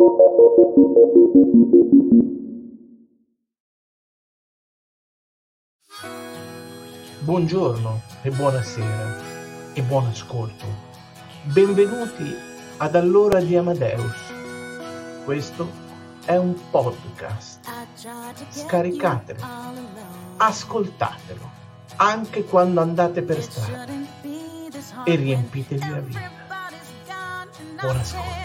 Buongiorno e buonasera e buon ascolto. Benvenuti ad All'ora di Amadeus. Questo è un podcast. Scaricatelo, ascoltatelo, anche quando andate per strada e riempitevi la vita. Buon ascolto.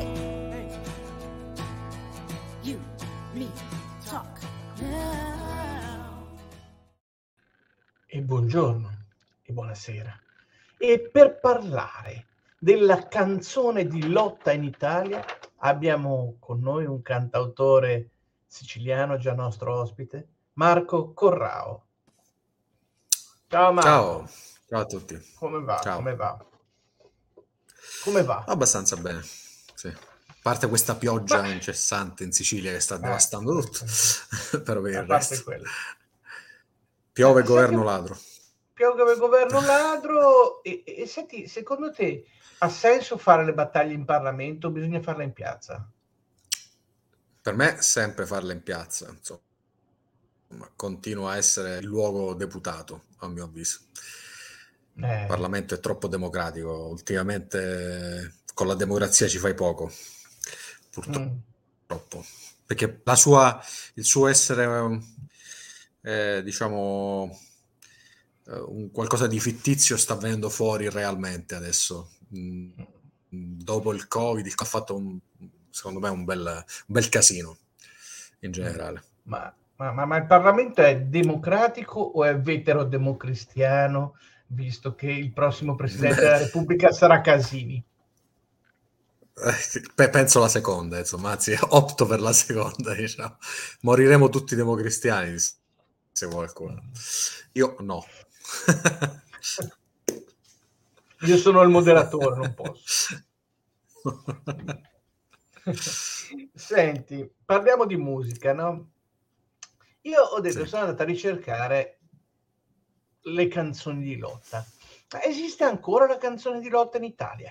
E buongiorno e buonasera. E per parlare della canzone di lotta in Italia abbiamo con noi un cantautore siciliano, già nostro ospite, Marco Corrao. Ciao Marco. Ciao a tutti. Come va? Ciao. Come va? Come va? Abbastanza bene, sì. A parte questa pioggia incessante in Sicilia che sta devastando tutto, però per il resto. Quello. Piove governo ladro. Piove governo ladro e senti, secondo te ha senso fare le battaglie in Parlamento o bisogna farle in piazza? Per me sempre farle in piazza, insomma. Continua a essere il luogo deputato, a mio avviso. Il Parlamento è troppo democratico. Ultimamente con la democrazia ci fai poco, purtroppo. Perché il suo essere, diciamo, un qualcosa di fittizio sta venendo fuori realmente adesso. Dopo il Covid, ha fatto secondo me un bel casino in generale. Ma il Parlamento è democratico o è vetero-democristiano, visto che il prossimo Presidente della Repubblica sarà Casini? Penso la seconda, insomma, anzi opto per la seconda, diciamo. Moriremo tutti democristiani, se qualcuno. Io no. Io sono il moderatore, non posso. Senti, parliamo di musica, no? Io ho detto, Sì. sono andato a ricercare le canzoni di lotta. Ma esiste ancora la canzone di lotta in Italia?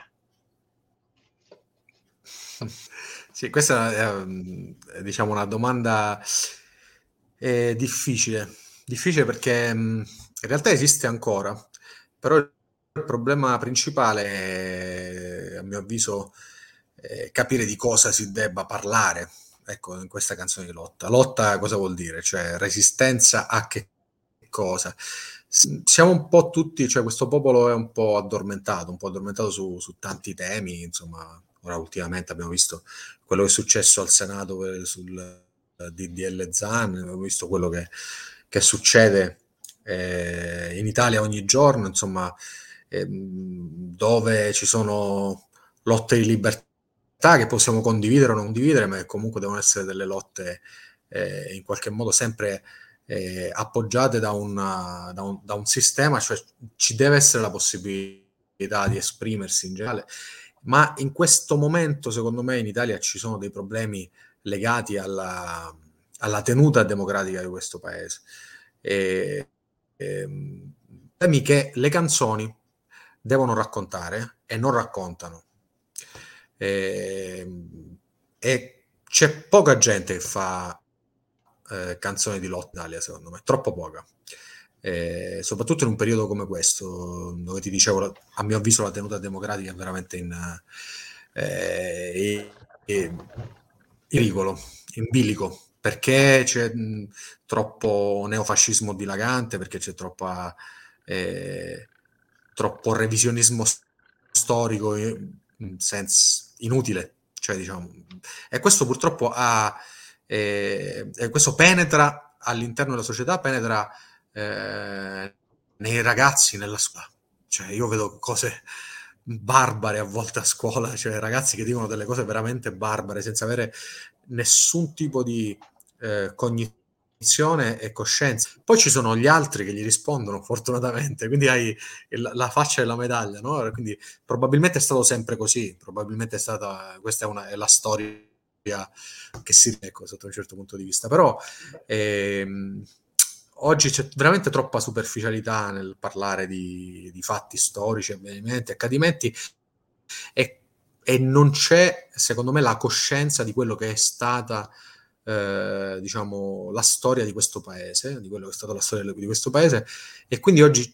Sì, questa è diciamo una domanda difficile perché in realtà esiste ancora, però il problema principale è, a mio avviso, capire di cosa si debba parlare, ecco, in questa canzone di lotta. Lotta cosa vuol dire? Cioè resistenza a che cosa? Siamo un po' tutti, cioè questo popolo è un po' addormentato su tanti temi, insomma, ora ultimamente abbiamo visto quello che è successo al Senato sul DDL Zan, abbiamo visto quello che succede in Italia ogni giorno, insomma, dove ci sono lotte di libertà che possiamo condividere o non condividere, ma che comunque devono essere delle lotte in qualche modo sempre appoggiate da un sistema, cioè ci deve essere la possibilità di esprimersi in generale, ma in questo momento secondo me in Italia ci sono dei problemi legati alla tenuta democratica di questo paese. Temi che le canzoni devono raccontare e non raccontano. E c'è poca gente che fa canzoni di lotta in Italia, secondo me, troppo poca. Soprattutto in un periodo come questo, dove ti dicevo, a mio avviso la tenuta democratica è veramente in pericolo, in bilico, perché c'è troppo neofascismo dilagante, perché c'è troppo revisionismo storico in senso inutile, cioè diciamo, e questo purtroppo questo penetra all'interno della società, penetra nei ragazzi, nella scuola. Cioè io vedo cose barbare a volte a scuola, cioè ragazzi che dicono delle cose veramente barbare senza avere nessun tipo di cognizione e coscienza. Poi ci sono gli altri che gli rispondono, fortunatamente, quindi hai la faccia della medaglia, no? Quindi probabilmente è stato sempre così, probabilmente è stata, questa è la storia che si ecco, sotto un certo punto di vista, però oggi c'è veramente troppa superficialità nel parlare di fatti storici, avvenimenti, accadimenti, e e non c'è, secondo me, la coscienza di quello che è stata, diciamo, la storia di questo paese, di quello che è stata la storia di questo paese, e quindi oggi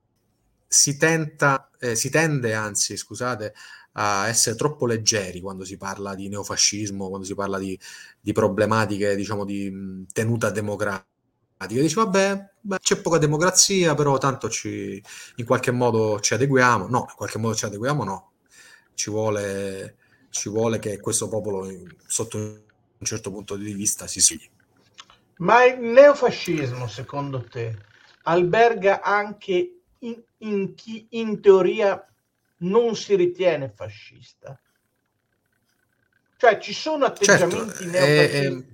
si tende, anzi, scusate, a essere troppo leggeri quando si parla di neofascismo, quando si parla di problematiche, diciamo, di tenuta democratica. Dici, vabbè, beh, c'è poca democrazia, però tanto in qualche modo ci adeguiamo. No, in qualche modo ci adeguiamo, no. Ci vuole che questo popolo, sotto un certo punto di vista, si svegli. Ma il neofascismo, secondo te, alberga anche in chi in teoria non si ritiene fascista? Cioè ci sono Certo, atteggiamenti neofascisti?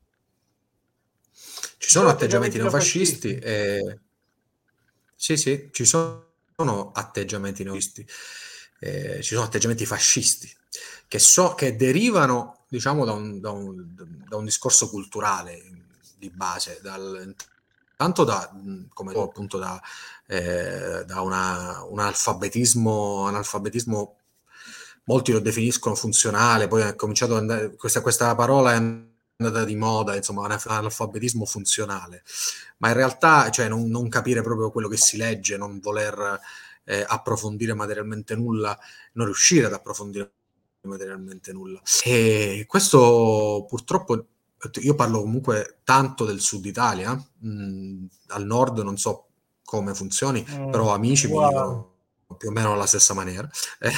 ci Ci sono sono atteggiamenti atteggiamenti neofascisti, neofascisti? sì, sì, ci sono atteggiamenti neofascisti, ci sono atteggiamenti fascisti, che derivano, diciamo, da un discorso culturale di base, tanto come appunto da un analfabetismo, molti lo definiscono funzionale, poi è cominciato ad andare, questa parola è andata di moda, insomma, analfabetismo funzionale, ma in realtà, cioè, non capire proprio quello che si legge, non voler approfondire materialmente nulla, non riuscire ad approfondire materialmente nulla. E questo purtroppo, io parlo comunque tanto del sud Italia, al nord non so come funzioni, però amici mi Uguale. dicono più o meno alla stessa maniera.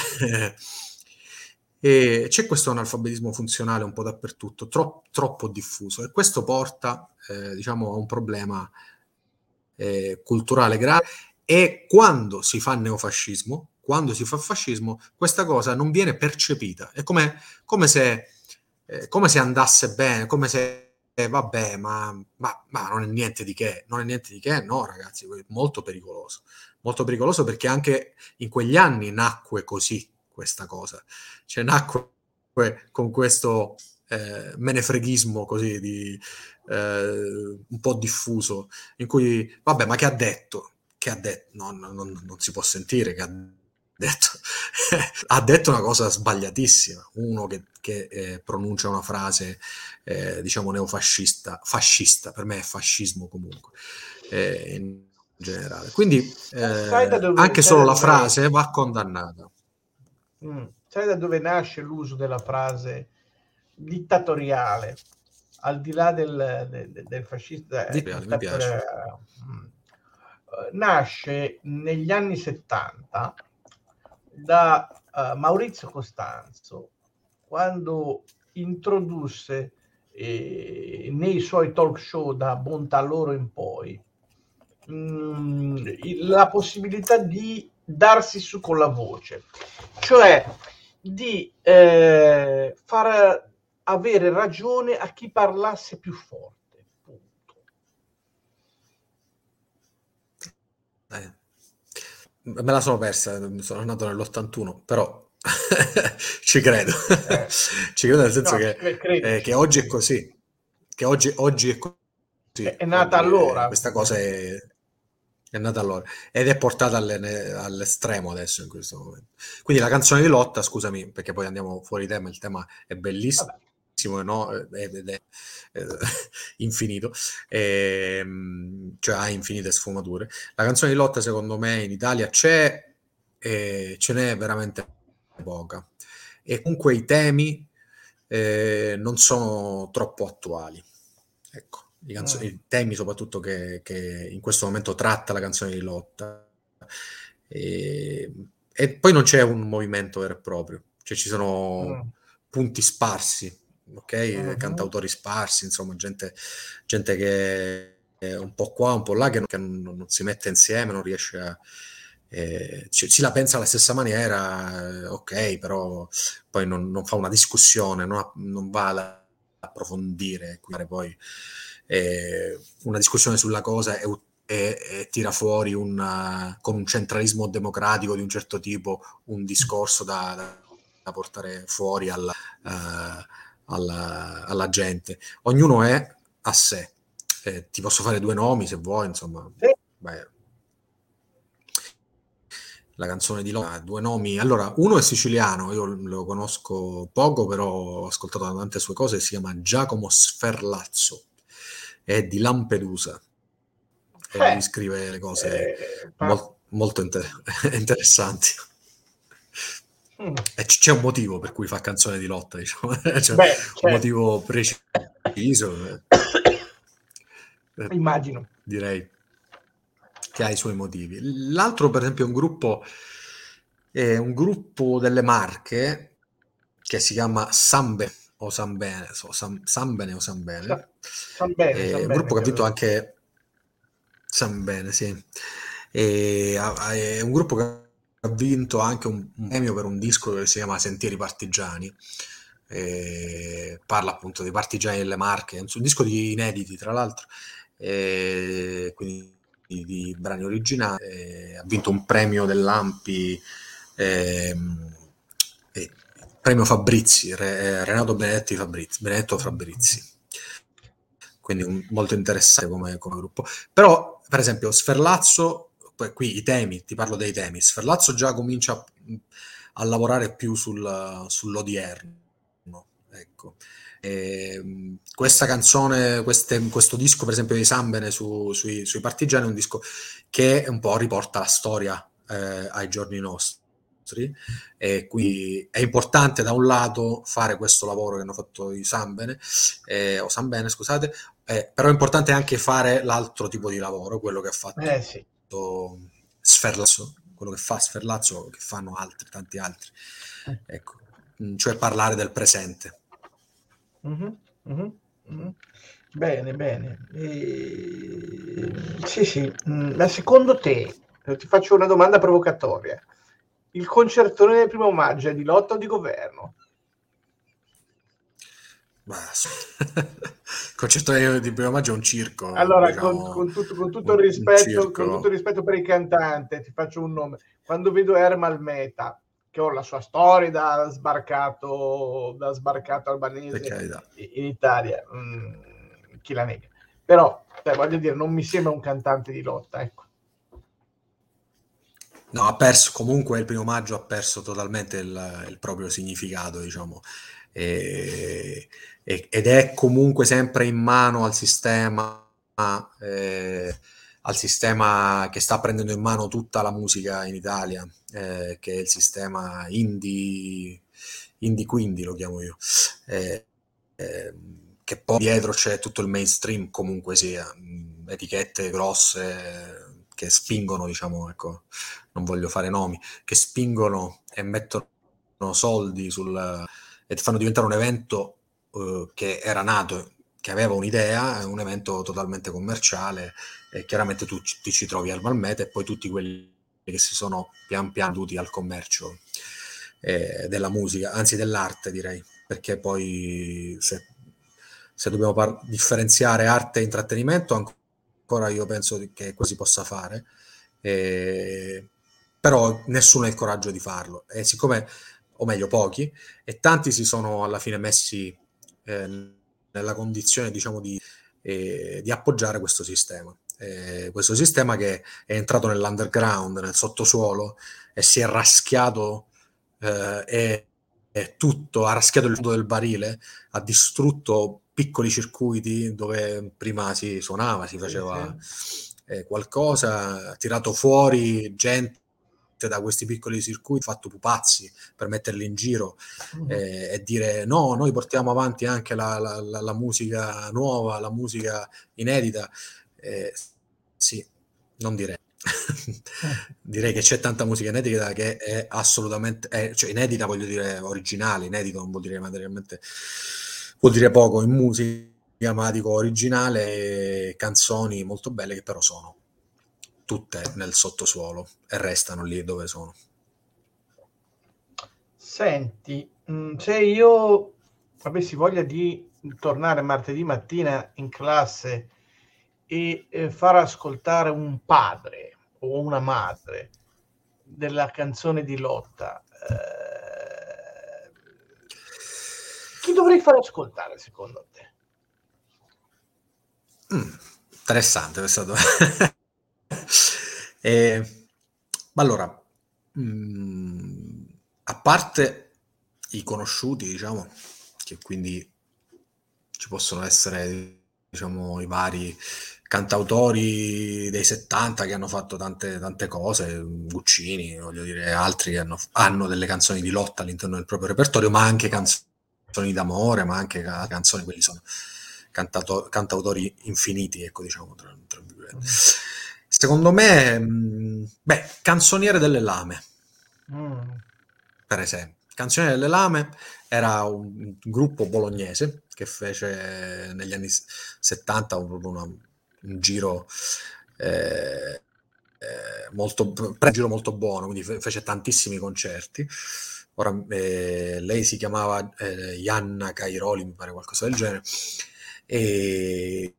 E c'è questo analfabetismo funzionale un po' dappertutto, troppo diffuso, e questo porta, diciamo, a un problema culturale grave. E quando si fa neofascismo, quando si fa fascismo, questa cosa non viene percepita. È come se andasse bene, come se vabbè, ma non è niente di che, non è niente di che, no, ragazzi, è molto pericoloso, perché anche in quegli anni nacque così questa cosa, cioè nacque con questo menefreghismo così un po' diffuso, in cui, vabbè, ma che ha detto? Che ha detto? No, non si può sentire che ha detto. Ha detto una cosa sbagliatissima. Uno che pronuncia una frase, diciamo, fascista, per me è fascismo comunque, in generale. Quindi Sai da dove, anche sai solo da la dove, frase va condannata. sai da dove nasce l'uso della frase dittatoriale? Al di là del fascista Mi piace. dittatoriale, nasce negli anni 70 da Maurizio Costanzo, quando introdusse nei suoi talk show da Bontà loro in poi la possibilità di darsi su con la voce, cioè di far avere ragione a chi parlasse più forte. Punto. Eh, Me la sono persa, sono nato nell'81, però ci credo. Eh, Ci credo, nel senso no, che credici, oggi è credici. così, che oggi è così, È nata oggi allora. questa cosa è nata allora, ed è portata all'estremo adesso in questo momento. Quindi la canzone di Lotta, scusami, perché poi andiamo fuori tema, il tema è Vabbè. bellissimo, no? Ed è eh, infinito, cioè ha infinite sfumature. La canzone di Lotta, secondo me, in Italia c'è, e ce n'è veramente poca. E comunque i temi non sono troppo attuali. Ecco, Mm. i temi soprattutto che in questo momento tratta la canzone di Lotta. E, e poi non c'è un movimento vero e proprio, cioè ci sono Mm. punti sparsi, ok? Mm-hmm. Cantautori sparsi, insomma, gente che è un po' qua, un po' là, che non si mette insieme, non riesce a... si la pensa alla stessa maniera, ok, però poi non fa una discussione, non va ad approfondire, quindi poi una discussione sulla cosa e tira fuori con un centralismo democratico di un certo tipo, un discorso da portare fuori alla gente. Ognuno è a sé. Ti posso fare due nomi se vuoi, insomma. Sì. Beh, la canzone di Lotta ha due nomi. Allora, uno è siciliano, io lo conosco poco, però ho ascoltato tante sue cose, si chiama Giacomo Sferlazzo, è di Lampedusa e lui Eh, scrive le cose ma- molto interessanti. mm, E c'è un motivo per cui fa canzone di lotta, diciamo. C'è beh, un certo. motivo preciso, eh, Immagino. direi che ha i suoi motivi. L'altro, per esempio, è un gruppo delle Marche che si chiama Sambe o Sambene, Sambene o Sa, Sambene. San È un gruppo bene, che ha vinto credo. anche Sambene, sì. È un gruppo che ha vinto anche un premio per un disco che si chiama Sentieri Partigiani. Parla appunto dei partigiani delle Marche, è un disco di inediti, tra l'altro, quindi di brani originali. Ha vinto un premio dell'Ampi, ehm, premio Fabrizi, Renato Benedetto Fabrizi. Quindi molto interessante come gruppo. Però, per esempio, Sferlazzo, qui i temi, ti parlo dei temi, Sferlazzo già comincia a lavorare più sull'odierno. Ecco. Questa canzone, questo disco, per esempio, di Sambene sui partigiani, è un disco che un po' riporta la storia ai giorni nostri. E quindi è importante da un lato fare questo lavoro che hanno fatto i Sambene, o Sambene, scusate, però è importante anche fare l'altro tipo di lavoro, quello che ha fatto Sì. Sferlazzo, quello che fa Sferlazzo, che fanno altri, tanti altri. Ecco, cioè parlare del presente. Mhm, mhm, mhm. Bene, bene. Sì, sì. Ma secondo te, ti faccio una domanda provocatoria, il concertone del 1° maggio è di lotta o di governo? Il concetto di primo maggio è un circo, Allora, diciamo, con tutto il un rispetto, con tutto il circo. rispetto per il cantante, ti faccio un nome. Quando vedo Ermal Meta, che ho la sua storia da sbarcato Per albanese carità. in Italia, chi la nega? Però, voglio dire, non mi sembra un cantante di lotta, ecco. No, ha perso, comunque il primo maggio ha perso totalmente il proprio significato, diciamo. E- ed è comunque sempre in mano eh, al sistema che sta prendendo in mano tutta la musica in Italia, che è il sistema indie quindi lo chiamo io. Eh, eh, che poi dietro c'è tutto il mainstream, comunque sia, etichette grosse che spingono, diciamo, ecco, non voglio fare nomi, che spingono e mettono soldi e fanno diventare un evento che era nato, che aveva un'idea, un evento totalmente commerciale, e chiaramente tu ti ci trovi al Malmete e poi tutti quelli che si sono pian piano venuti al commercio della musica, anzi dell'arte direi, perché poi se dobbiamo differenziare arte e intrattenimento, ancora io penso che così possa fare, eh, però nessuno ha il coraggio di farlo. E siccome, o meglio pochi, e tanti si sono alla fine messi nella condizione, diciamo, di appoggiare questo sistema. Questo sistema che è entrato nell'underground, nel sottosuolo, e si è raschiato e tutto, ha raschiato il fondo del barile, ha distrutto piccoli circuiti dove prima si suonava, si Sì, faceva sì. qualcosa, ha tirato fuori gente da questi piccoli circuiti, fatto pupazzi per metterli in giro Mhm. e dire no, noi portiamo avanti anche la musica nuova, la musica inedita. Sì, non direi. Direi che c'è tanta musica inedita che è assolutamente, cioè inedita voglio dire originale, inedito non vuol dire materialmente, vuol dire poco in musica, ma dico originale, canzoni molto belle che però sono tutte nel sottosuolo e restano lì dove sono. Senti, se io avessi voglia di tornare martedì mattina in classe e far ascoltare un padre o una madre della canzone di lotta, chi dovrei far ascoltare secondo te? Interessante questa domanda. Ma allora, a parte i conosciuti, diciamo, che quindi ci possono essere, diciamo, i vari cantautori dei 70 che hanno fatto tante cose, Guccini, voglio dire, altri che hanno delle canzoni di lotta all'interno del proprio repertorio, ma anche canzoni d'amore, ma anche canzoni, quelli sono cantautori infiniti, ecco, diciamo, tra virgolette. Secondo me, Canzoniere delle Lame, per esempio. Canzoniere delle Lame era un gruppo bolognese che fece negli anni 70 un giro un giro molto buono, quindi fece tantissimi concerti. Ora lei si chiamava Ianna Cairoli, mi pare, qualcosa del genere. E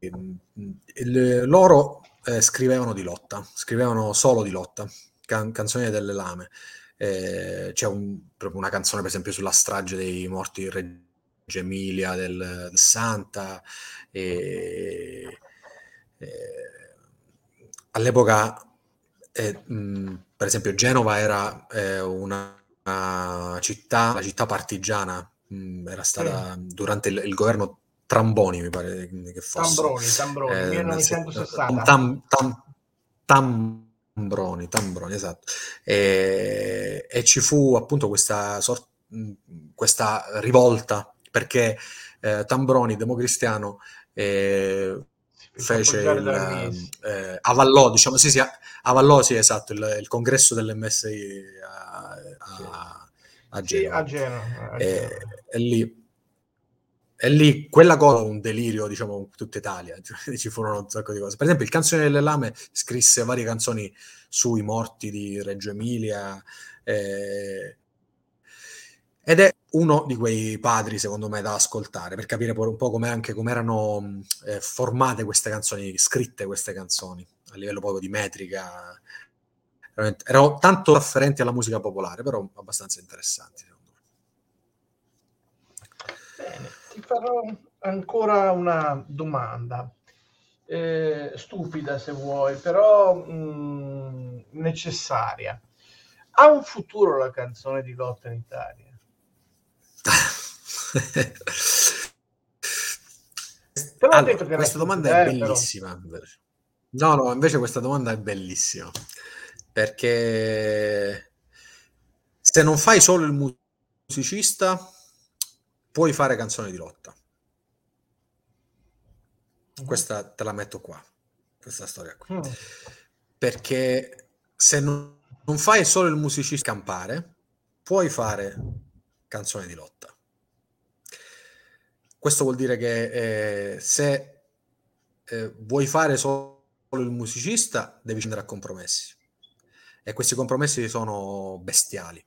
loro scrivevano di lotta, scrivevano solo di lotta, canzoni delle lame. C'è proprio una canzone, per esempio, sulla strage dei morti di Reggio Emilia del 60. All'epoca, per esempio, Genova era una città, la città partigiana, era stata durante il governo Tramboni, mi pare che fosse. Tambroni, Nel 1960. Tambroni, esatto. E ci fu appunto questa rivolta perché Tambroni, democristiano, Fece appoggiare dal MIS. avallò, diciamo, avallò, sì, esatto, il congresso dell'MSI Sì. a Sì, a Genova. Genova. E lì quella cosa un delirio, diciamo, in tutta Italia. Ci furono un sacco di cose. Per esempio, il Canzone delle Lame scrisse varie canzoni sui morti di Reggio Emilia, ed è uno di quei padri, secondo me, da ascoltare per capire poi un po' come erano formate queste canzoni, scritte queste canzoni a livello proprio di metrica. Erano tanto afferenti alla musica popolare, però abbastanza interessanti, secondo me. Bene, ti farò ancora una domanda, stupida se vuoi, però necessaria. Ha un futuro la canzone di lotta in Italia? Te l'ho Allora, detto che era questa domanda è stupida, però. bellissima. No, invece questa domanda è bellissima, perché se non fai solo il musicista, puoi fare canzoni di lotta. Questa te la metto qua, questa storia qui. Perché se non fai solo il musicista campare, puoi fare canzoni di lotta. Questo vuol dire che se vuoi fare solo il musicista, devi scendere a compromessi. E questi compromessi sono bestiali.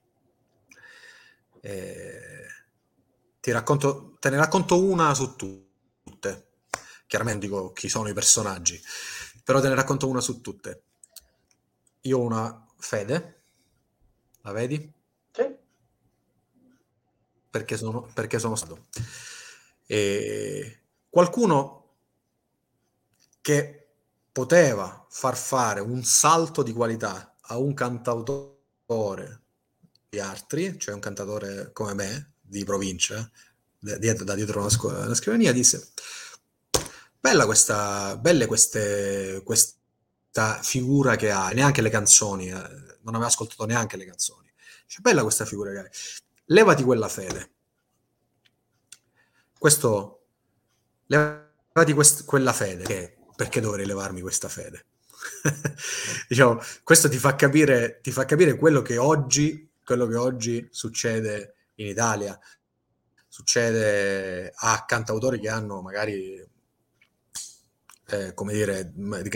Te ne racconto una su tutte. Chiaramente dico chi sono i personaggi, però te ne racconto una su tutte. Io ho una fede, la vedi? Sì. Perché sono stato. Qualcuno che poteva far fare un salto di qualità a un cantautore di Artri, cioè un cantatore come me, di provincia, da dietro una scrivania, disse: belle questa figura che hai, neanche le canzoni, non aveva ascoltato neanche le canzoni. Dice: bella questa figura che hai, levati quella fede. Levati quella fede, perché dovrei levarmi questa fede? Diciamo, questo ti fa capire quello che oggi succede in Italia, succede a cantautori che hanno magari come dire,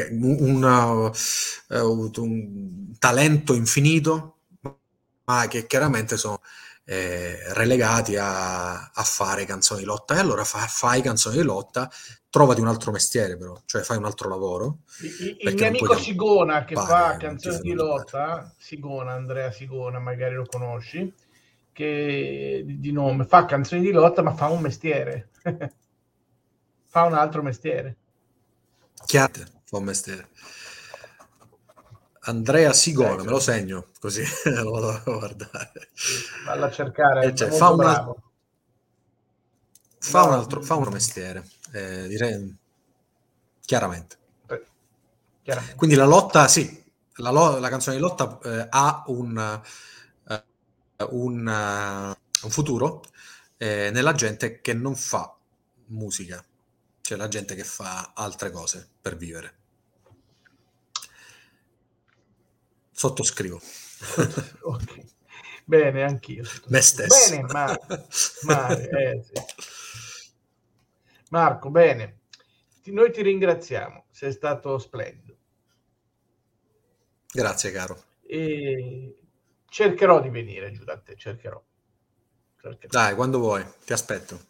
un talento infinito, ma che chiaramente sono relegati a fare canzoni di lotta. E allora fai canzoni di lotta, trovati un altro mestiere, però, cioè fai un altro lavoro, Il perché mio non puoi amico Sigona che fa campare, non ti canzoni fai di non campare. lotta, Sigona, Andrea Sigona, magari lo conosci, che di nome fa canzoni di lotta ma fa un mestiere, fa un altro mestiere. Chiaramente fa un mestiere. Andrea Sigona, me lo segno così lo vado a guardare. Valla a cercare, Cioè, è molto bravo. Fa un altro mestiere, direi chiaramente. Quindi la lotta, sì, la canzone di lotta ha un futuro nella gente che non fa musica, cioè la gente che fa altre cose per vivere. Sottoscrivo. Ok. Bene, anch'io. Me stesso. Bene, sì. Marco, bene. Noi ti ringraziamo, sei stato splendido. Grazie, caro. E cercherò di venire giù da te, cercherò. Dai, quando vuoi, ti aspetto.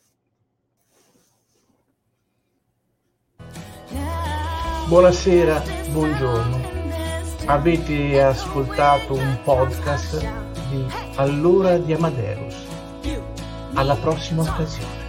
Buonasera, buongiorno. Avete ascoltato un podcast di All'ora di Amadeus. Alla prossima occasione.